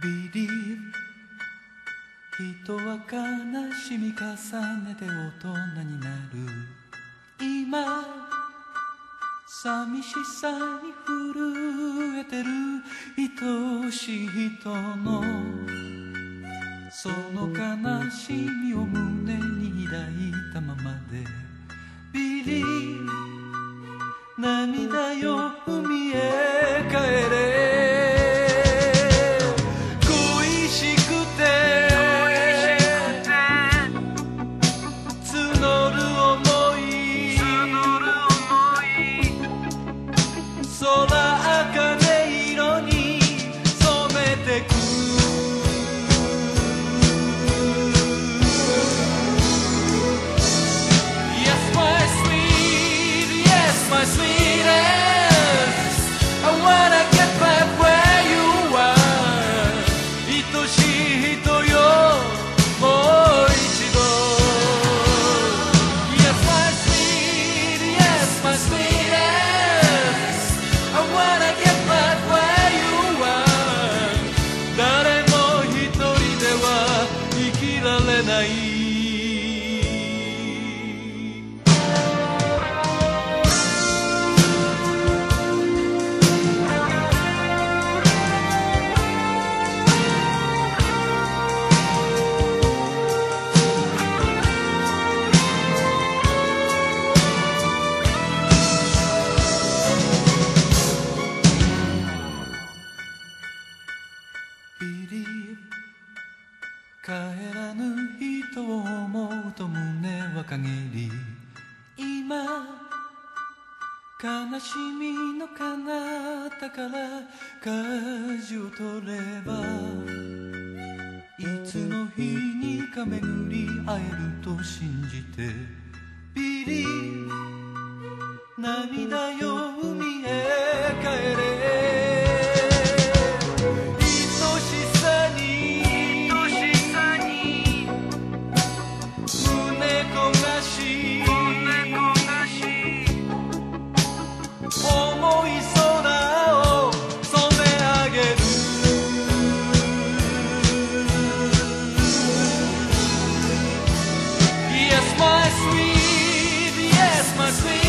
Believe 人は悲しみ重ねて大人になる今寂しさに震えてる愛しい人のその悲しみを胸に抱いたままで Believe 涙よ海へ帰れ帰らぬ人を思うと胸は陰り今悲しみの彼方から舵を取ればいつの日にか巡り会えると信じて Believe 涙よ海へ帰れ My sweet